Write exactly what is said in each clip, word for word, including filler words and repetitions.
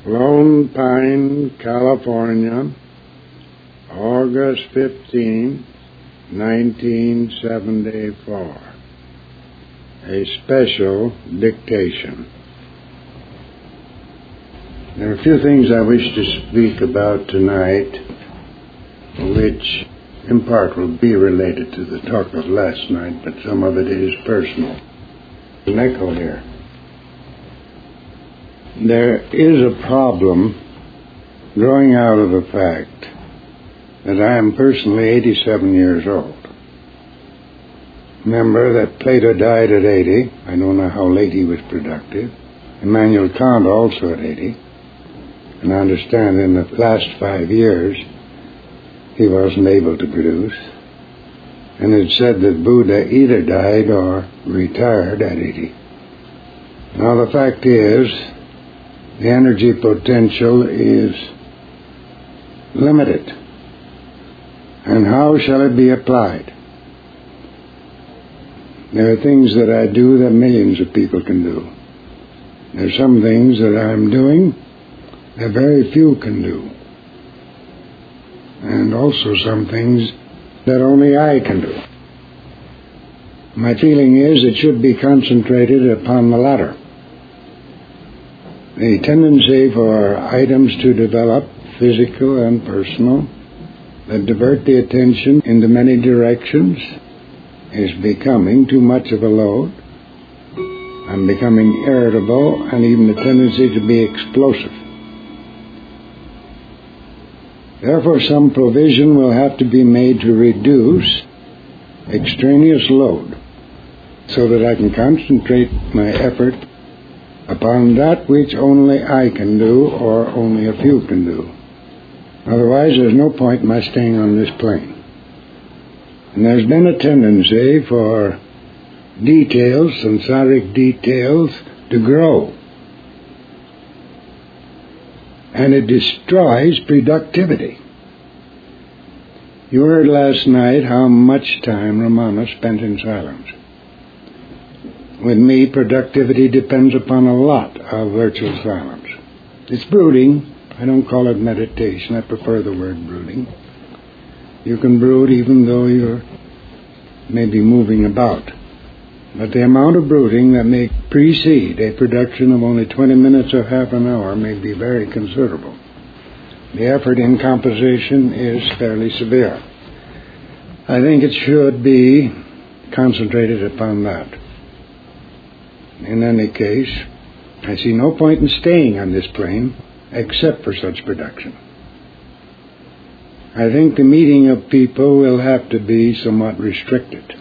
Lone Pine, California, August fifteenth, nineteen seventy-four. A special dictation. There are a few things I wish to speak about tonight, which in part will be related to the talk of last night, but some of it is personal. An echo here. There is a problem growing out of the fact that I am personally eighty-seven years old. Remember that Plato died at eighty. I don't know how late he was productive. Immanuel Kant also at eighty. And I understand in the last five years he wasn't able to produce. And it's said that Buddha either died or retired at eighty. Now the fact is, the energy potential is limited. And how shall it be applied? There are things that I do that millions of people can do. There are some things that I'm doing that very few can do. And also some things that only I can do. My feeling is it should be concentrated upon the latter. The tendency for items to develop, physical and personal, that divert the attention into many directions is becoming too much of a load. I'm becoming irritable and even the tendency to be explosive. Therefore, some provision will have to be made to reduce extraneous load so that I can concentrate my effort upon that which only I can do or only a few can do. Otherwise, there's no point in my staying on this plane. And there's been a tendency for details, samsaric details, to grow. And it destroys productivity. You heard last night how much time Ramana spent in silence. With me, productivity depends upon a lot of virtual silence. It's brooding. I don't call it meditation. I prefer the word brooding. You can brood even though you're maybe moving about. But the amount of brooding that may precede a production of only twenty minutes or half an hour may be very considerable. The effort in composition is fairly severe. I think it should be concentrated upon that. In any case, I see no point in staying on this plane except for such production. I think the meeting of people will have to be somewhat restricted.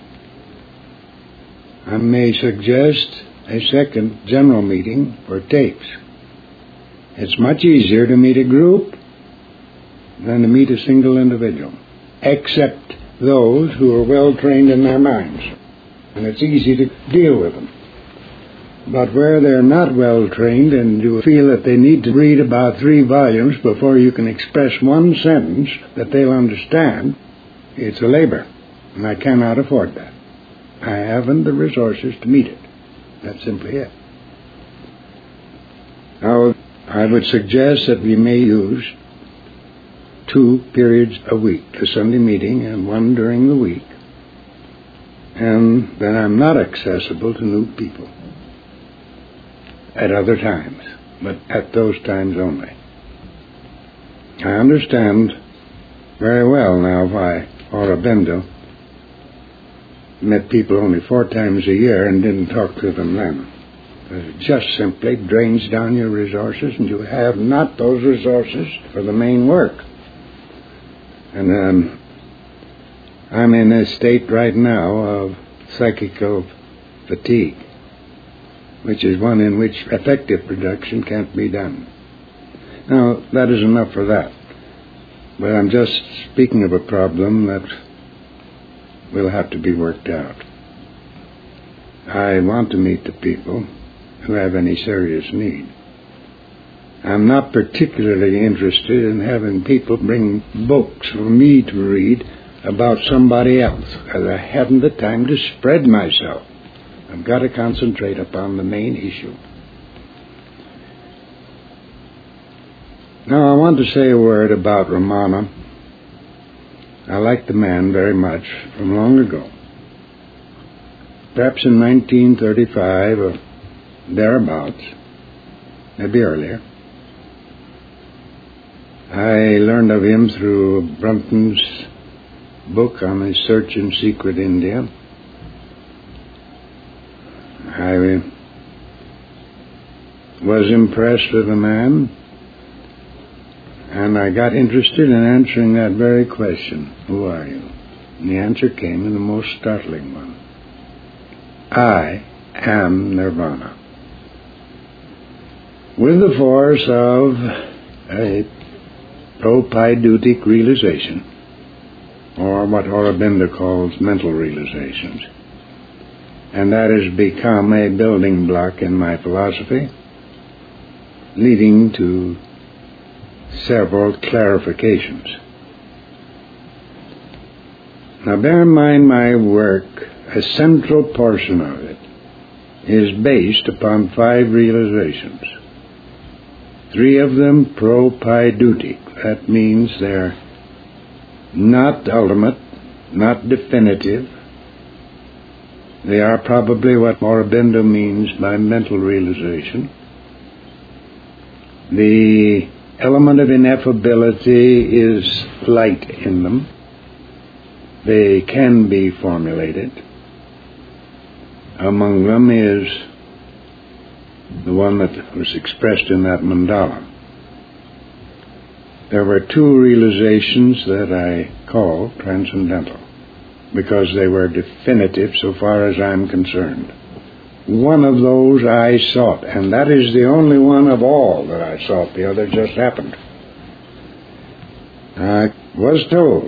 I may suggest a second general meeting for tapes. It's much easier to meet a group than to meet a single individual, except those who are well trained in their minds. And it's easy to deal with them. But where they're not well trained and you feel that they need to read about three volumes before you can express one sentence that they'll understand, it's a labor. And I cannot afford that. I haven't the resources to meet it. That's simply it. Now, I would suggest that we may use two periods a week, a Sunday meeting and one during the week, and that I'm not accessible to new people at other times, but at those times only. I understand very well now why Aurobindo met people only four times a year and didn't talk to them then. It just simply drains down your resources, and you have not those resources for the main work. And um, I'm in a state right now of psychical fatigue, which is one in which effective production can't be done. Now, that is enough for that. But I'm just speaking of a problem that will have to be worked out. I want to meet the people who have any serious need. I'm not particularly interested in having people bring books for me to read about somebody else, because I haven't the time to spread myself. I've got to concentrate upon the main issue. Now, I want to say a word about Ramana. I like the man very much from long ago. Perhaps in nineteen thirty-five or thereabouts, maybe earlier, I learned of him through Brunton's book on his search in secret India. I was impressed with the man, and I got interested in answering that very question, who are you? And the answer came in the most startling one. I am Nirvana. With the force of a propaidutic realization, or what Aurobindo calls mental realizations, and that has become a building block in my philosophy, leading to several clarifications. Now bear in mind my work, a central portion of it is based upon five realizations. Three of them propaidutic. That means they're not ultimate, not definitive. They are probably what Aurobindo means by mental realization. The element of ineffability is light in them. They can be formulated. Among them is the one that was expressed in that mandala. There were two realizations that I call transcendental, because they were definitive so far as I'm concerned. One of those I sought, and that is the only one of all that I sought. The other just happened. I was told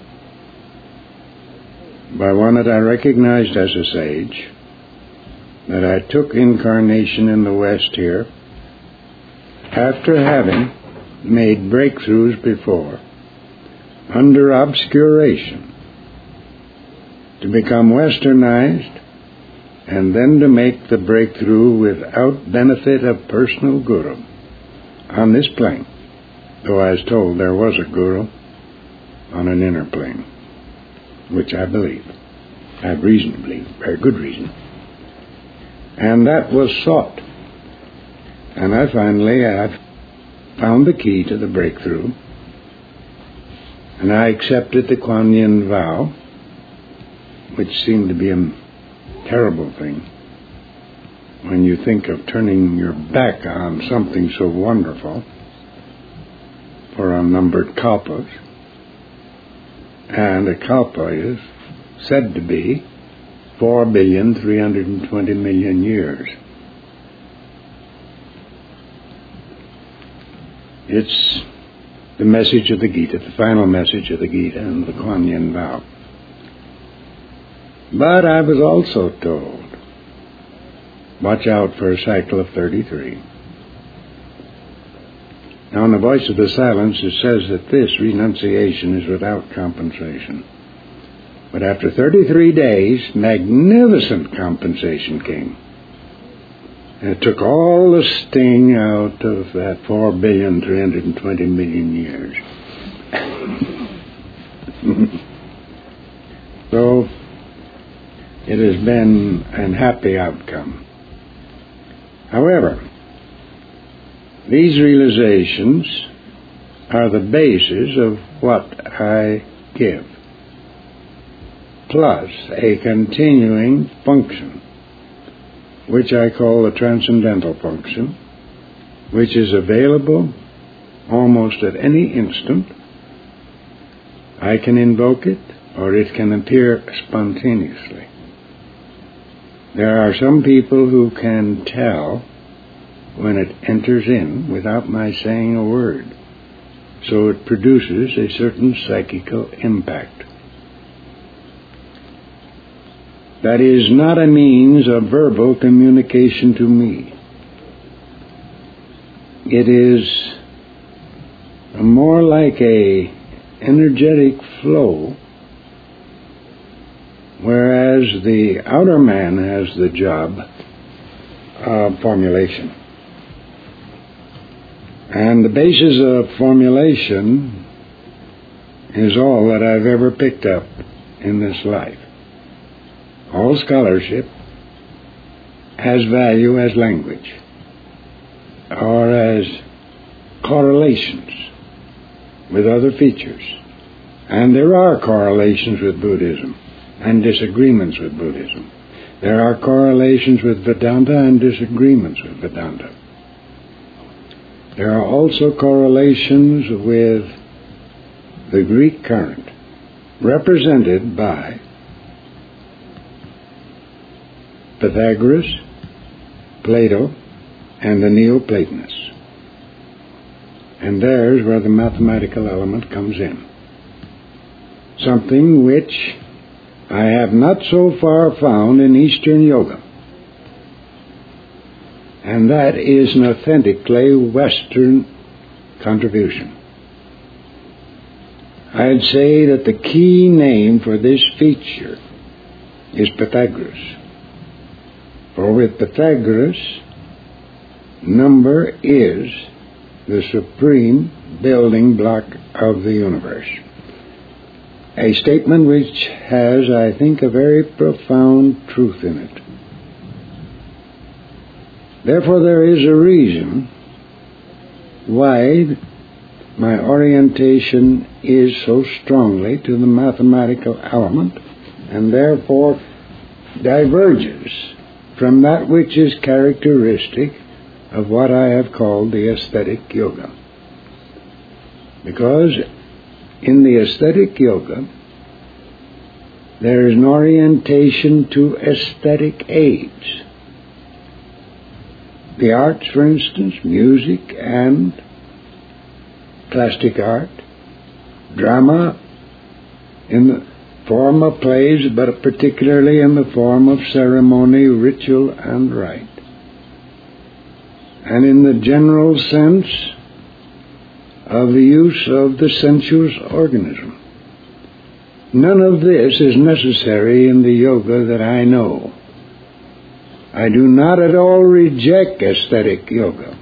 by one that I recognized as a sage that I took incarnation in the West here after having made breakthroughs before under obscuration to become westernized, and then to make the breakthrough without benefit of personal guru on this plane, though I was told there was a guru on an inner plane, which I believe. I have reason to believe, very good reason. And that was sought. And I finally have found the key to the breakthrough, and I accepted the Kuan Yin vow, which seemed to be a terrible thing when you think of turning your back on something so wonderful for unnumbered kalpas. And a kalpa is said to be four billion three hundred twenty million years. It's the message of the Gita, the final message of the Gita and the Kuan Yin vow. But I was also told, watch out for a cycle of thirty-three. Now in the Voice of the Silence it says that this renunciation is without compensation. But after thirty-three days, magnificent compensation came. And it took all the sting out of that four billion three hundred twenty million years. So it has been an happy outcome. However, these realizations are the basis of what I give, plus a continuing function, which I call the transcendental function, which is available almost at any instant. I can invoke it, or it can appear spontaneously. There are some people who can tell when it enters in without my saying a word, so it produces a certain psychical impact. That is not a means of verbal communication to me. It is more like a energetic flow, whereas the outer man has the job of formulation. And the basis of formulation is all that I've ever picked up in this life. All scholarship has value as language, or as correlations with other features. And there are correlations with Buddhism and disagreements with Buddhism. There are correlations with Vedanta and disagreements with Vedanta. There are also correlations with the Greek current, represented by Pythagoras, Plato, and the Neoplatonists. And there's where the mathematical element comes in. Something which I have not so far found in Eastern Yoga. And that is an authentically Western contribution. I'd say that the key name for this feature is Pythagoras. For with Pythagoras, number is the supreme building block of the universe. A statement which has, I think, a very profound truth in it. Therefore, there is a reason why my orientation is so strongly to the mathematical element, and therefore diverges from that which is characteristic of what I have called the aesthetic yoga. Because in the aesthetic yoga, there is an orientation to aesthetic aids. The arts, for instance, music and plastic art, drama in the form of plays, but particularly in the form of ceremony, ritual, and rite. And in the general sense of the use of the sensuous organism. None of this is necessary in the yoga that I know. I do not at all reject aesthetic yoga.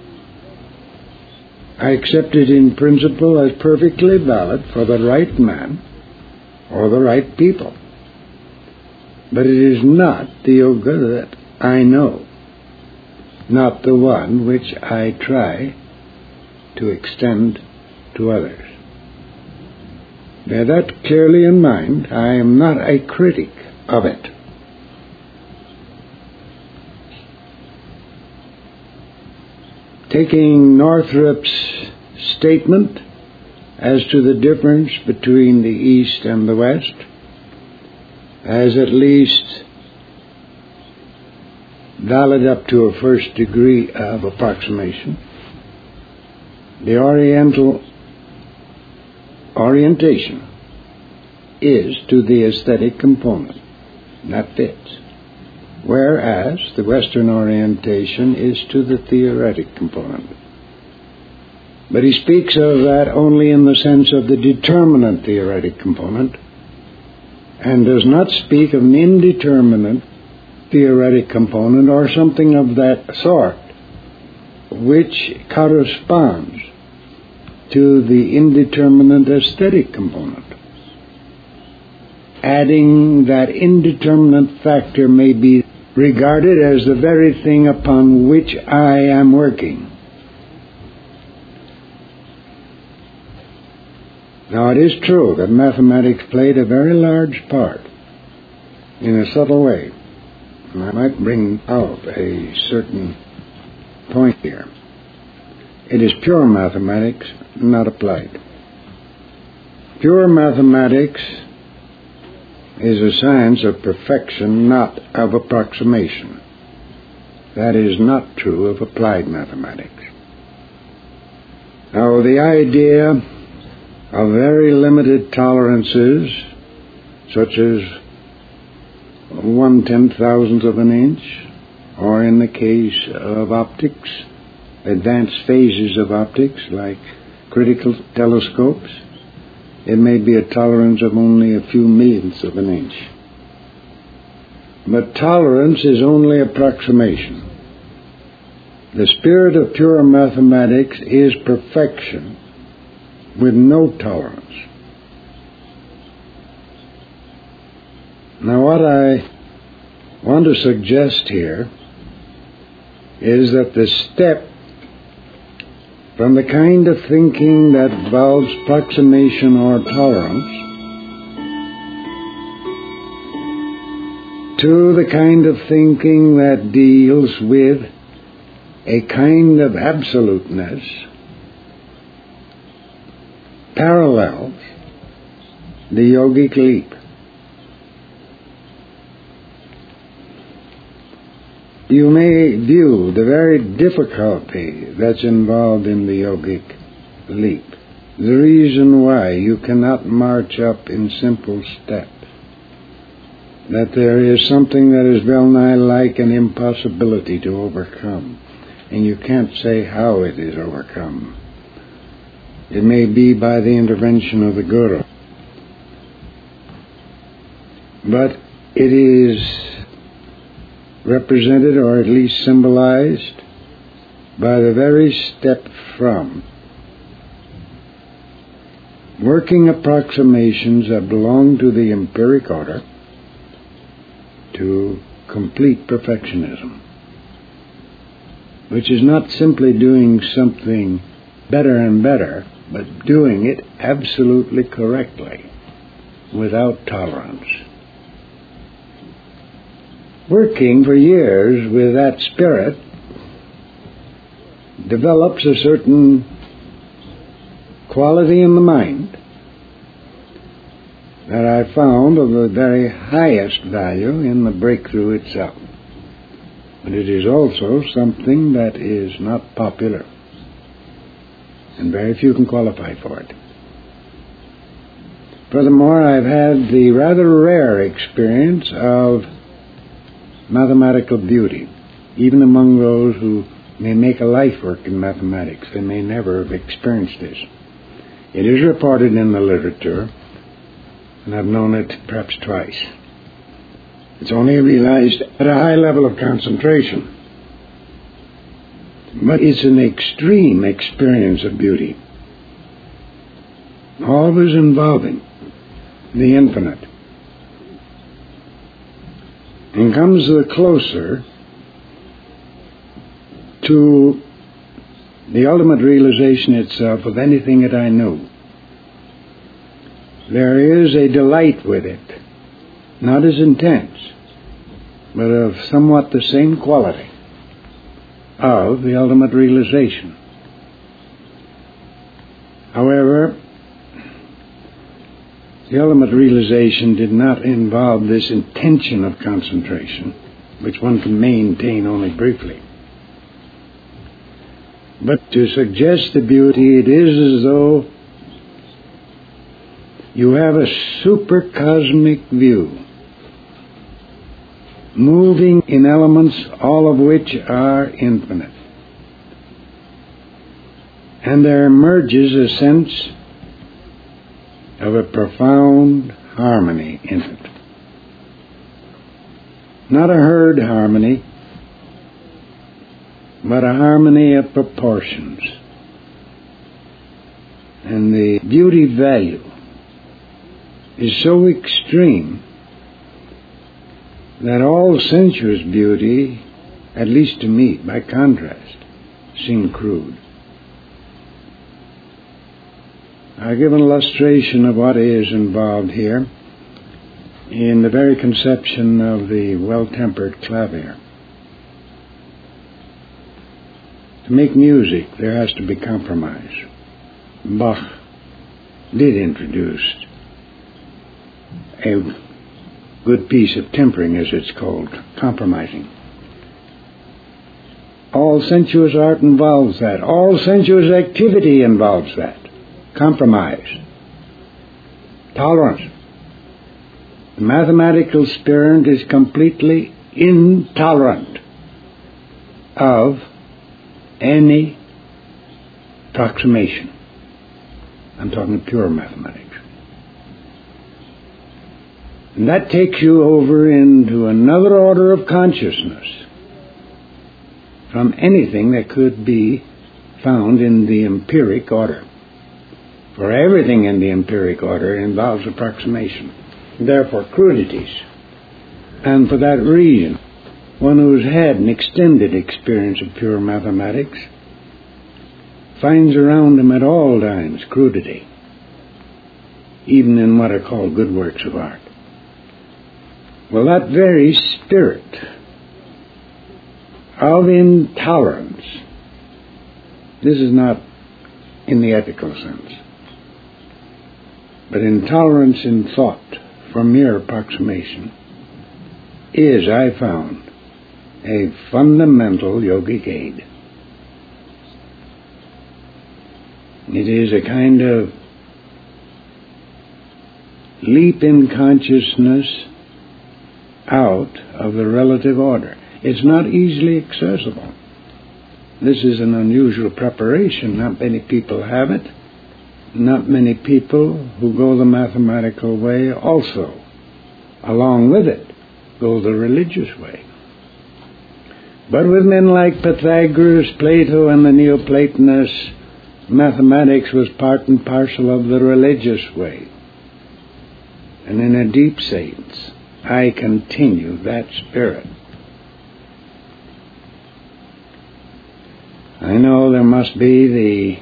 I accept it in principle as perfectly valid for the right man or the right people. But it is not the yoga that I know, not the one which I try to extend to others. Bear that clearly in mind. I am not a critic of it. Taking Northrup's statement as to the difference between the East and the West as at least valid up to a first degree of approximation, the Oriental orientation is to the aesthetic component. That fits. Whereas the Western orientation is to the theoretic component. But he speaks of that only in the sense of the determinate theoretic component, and does not speak of an indeterminate theoretic component or something of that sort, which corresponds to the indeterminate aesthetic component. Adding that indeterminate factor may be regarded as the very thing upon which I am working. Now, it is true that mathematics played a very large part in a subtle way. And I might bring out a certain point here. It is pure mathematics, not applied. Pure mathematics is a science of perfection, not of approximation. That is not true of applied mathematics. Now, the idea of very limited tolerances, such as one ten thousandth of an inch, or in the case of optics, advanced phases of optics like critical telescopes, it may be a tolerance of only a few millionths of an inch. But tolerance is only approximation. The spirit of pure mathematics is perfection with no tolerance. Now, what I want to suggest here is that the step from the kind of thinking that involves approximation or tolerance to the kind of thinking that deals with a kind of absoluteness parallels the yogic leap. You may view the very difficulty that's involved in the yogic leap, the reason why you cannot march up in simple steps, that there is something that is well nigh like an impossibility to overcome, and you can't say how it is overcome. It may be by the intervention of the Guru, but it is represented, or at least symbolized, by the very step from working approximations that belong to the empiric order to complete perfectionism, which is not simply doing something better and better, but doing it absolutely correctly, without tolerance. Working for years with that spirit develops a certain quality in the mind that I found of the very highest value in the breakthrough itself. But it is also something that is not popular, and very few can qualify for it. Furthermore, I've had the rather rare experience of mathematical beauty. Even among those who may make a life work in mathematics, they may never have experienced this. It is reported in the literature, and I've known it perhaps twice. It's only realized at a high level of concentration, but it's an extreme experience of beauty, always involving the infinite, and comes the closer to the ultimate realization itself of anything that I know. There is a delight with it, not as intense, but of somewhat the same quality of the ultimate realization. However, the ultimate realization did not involve this intention of concentration, which one can maintain only briefly. But to suggest the beauty, it is as though you have a supercosmic view, moving in elements all of which are infinite. And there emerges a sense of a profound harmony in it. Not a herd harmony, but a harmony of proportions. And the beauty value is so extreme that all sensuous beauty, at least to me, by contrast, seem crude. I give an illustration of what is involved here in the very conception of the well-tempered clavier. To make music, there has to be compromise. Bach did introduce a good piece of tempering, as it's called, compromising. All sensuous art involves that. All sensuous activity involves that. Compromise. Tolerance. The mathematical spirit is completely intolerant of any approximation. I'm talking pure mathematics. And that takes you over into another order of consciousness, from anything that could be found in the empiric order. For everything in the empiric order involves approximation, therefore crudities. And for that reason, one who's had an extended experience of pure mathematics finds around him at all times crudity, even in what are called good works of art. Well, that very spirit of intolerance, this is not in the ethical sense, but intolerance in thought for mere approximation, is, I found, a fundamental yogic aid. It is a kind of leap in consciousness out of the relative order. It's not easily accessible. This is an unusual preparation. Not many people have it. Not many people who go the mathematical way also, along with it, go the religious way. But with men like Pythagoras, Plato, and the Neoplatonists, mathematics was part and parcel of the religious way. And in a deep sense, I continue that spirit. I know there must be the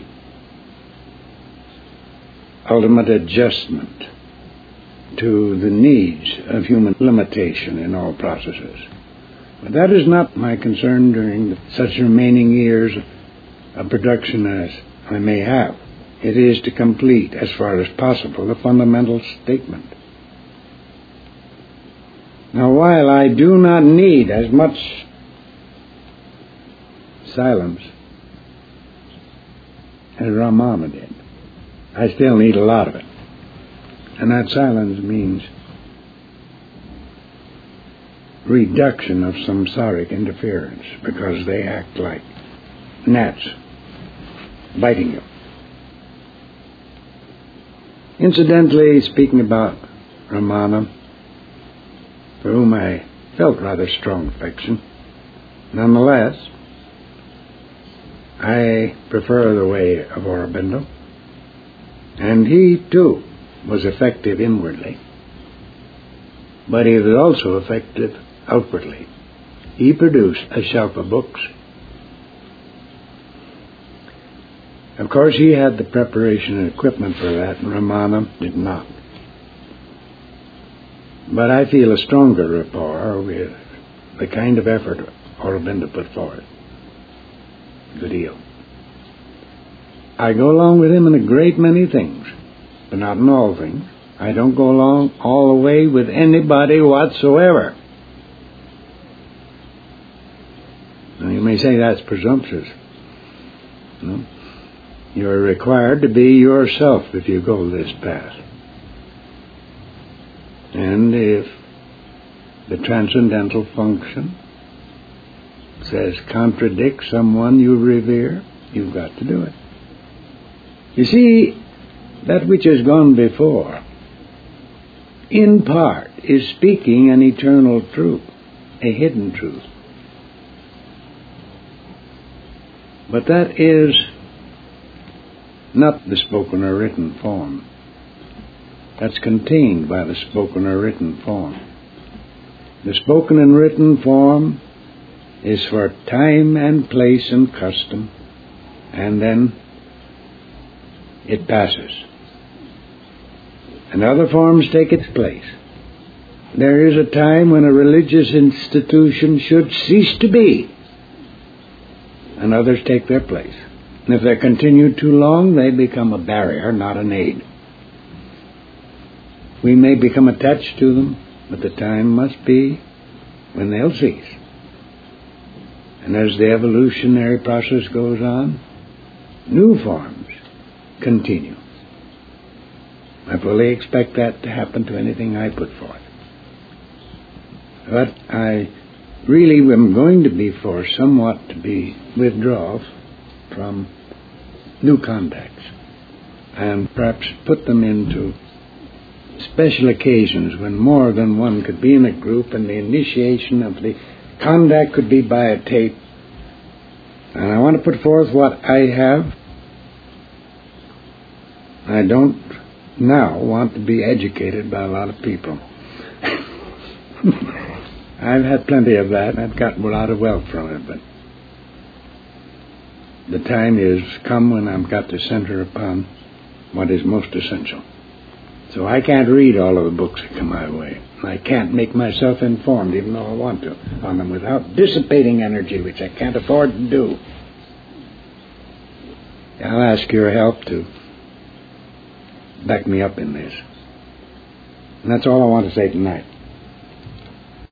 ultimate adjustment to the needs of human limitation in all processes. But that is not my concern during such remaining years of production as I may have. It is to complete, as far as possible, the fundamental statement. Now, while I do not need as much silence as Ramana did, I still need a lot of it. And that silence means reduction of samsaric interference, because they act like gnats biting you. Incidentally, speaking about Ramana, for whom I felt rather strong affection, nonetheless, I prefer the way of Aurobindo, and he too was effective inwardly, but he was also effective outwardly. He produced a shelf of books. Of course, he had the preparation and equipment for that, and Ramana did not. But I feel a stronger rapport with the kind of effort Aurobindo put forward. Good deal. I go along with him in a great many things, but not in all things. I don't go along all the way with anybody whatsoever. Now, you may say that's presumptuous. No? You're required to be yourself if you go this path. And if the transcendental function says contradict someone you revere, you've got to do it. You see, that which has gone before, in part, is speaking an eternal truth, a hidden truth. But that is not the spoken or written form. That's contained by the spoken or written form. The spoken and written form is for time and place and custom, and then it passes. And other forms take its place. There is a time when a religious institution should cease to be, and others take their place. And if they're continued too long, they become a barrier, not an aid. We may become attached to them, but the time must be when they'll cease. And as the evolutionary process goes on, new forms continue. I fully expect that to happen to anything I put forth. But I really am going to be forced somewhat to be withdraw from new contacts and perhaps put them into special occasions when more than one could be in a group, and the initiation of the contact could be by a tape, And I want to put forth what I have. I don't now want to be educated by a lot of people. I've had plenty of that, and I've gotten a lot of wealth from it, but the time is come when I've got to center upon what is most essential. So I can't read all of the books that come my way. I can't make myself informed, even though I want to, on them without dissipating energy, which I can't afford to do. I'll ask your help to back me up in this. And that's all I want to say tonight.